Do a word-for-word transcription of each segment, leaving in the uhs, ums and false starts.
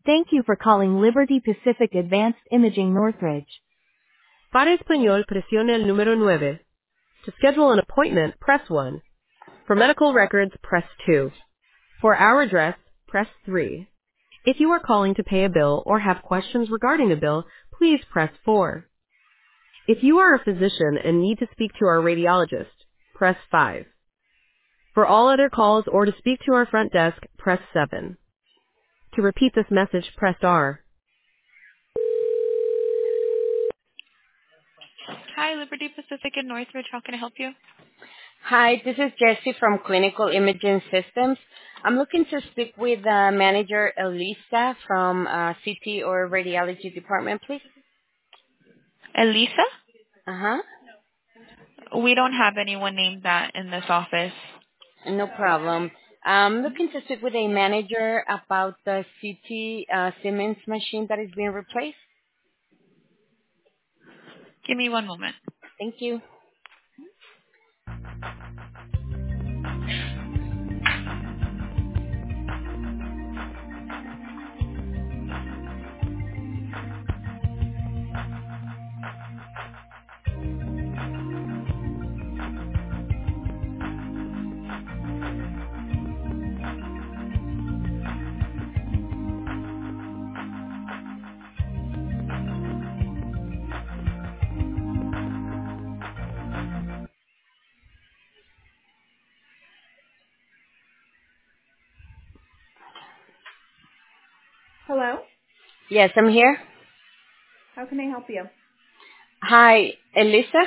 Thank you for calling Liberty Pacific Advanced Imaging Northridge. Para español, presione el número nueve. To schedule an appointment, press one. For medical records, press two. For our address, press three. If you are calling to pay a bill or have questions regarding a bill, please press four. If you are a physician and need to speak to our radiologist, press five. For all other calls or to speak to our front desk, press seven. To repeat this message, press R. Hi, Liberty Pacific in Northridge. How can I help you? Hi, this is Jessie from Clinical Imaging Systems. I'm looking to speak with uh, Manager Elisa from uh, C T or Radiology Department, please. Elisa? Uh-huh. We don't have anyone named that in this office. No problem. I'm looking to speak with a manager about the C T uh, Siemens machine that is being replaced. Give me one moment. Thank you. Hello? Yes, I'm here. How can I help you? Hi, Elisa?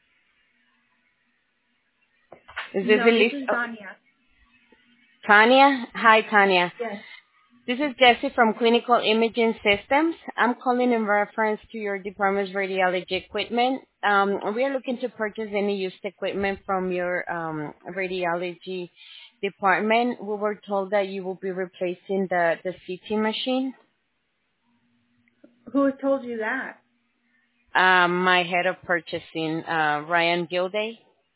Is this No, Elisa? this is Oh, Danya. Tanya? Hi, Tanya. Yes. This is Jessie from Clinical Imaging Systems. I'm calling in reference to your department's radiology equipment. Um, we are looking to purchase any used equipment from your um, radiology department. We were told that you will be replacing the, the C T machine. Who told you that? Um, my head of purchasing, uh, Ryan Gilday.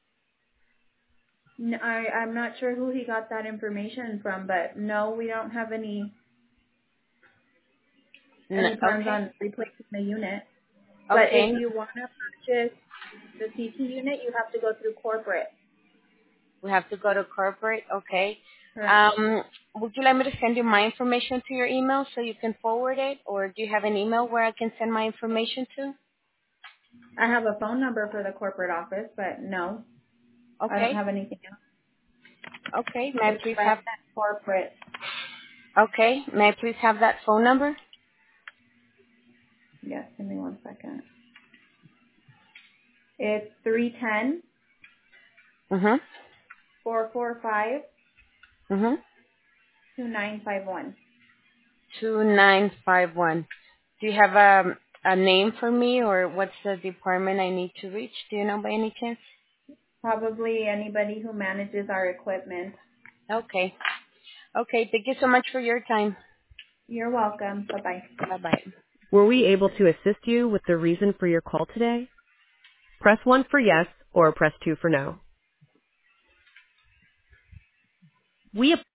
No, I, I'm not sure who he got that information from, but no, we don't have any N- any plans okay. on replacing the unit. But Okay. if you want to purchase the C T unit, you have to go through corporate. We have to go to corporate. Okay. Correct. Um, would you like me to send you my information to your email so you can forward it, or do you have an email where I can send my information to? I have a phone number for the corporate office, but no, I don't Okay. have anything else. Okay. May I It's please Brand have that? corporate. Okay. May I please have that phone number? Yes, give me one second. It's three ten, Mhm. four four five, Mhm. two nine five one. Two nine five one. Do you have a a name for me, or what's the department I need to reach? Do you know by any chance? Probably anybody who manages our equipment. Okay. Okay. Thank you so much for your time. You're welcome. Bye-bye. Bye bye. Were we able to assist you with the reason for your call today? Press one for yes or press two for no. We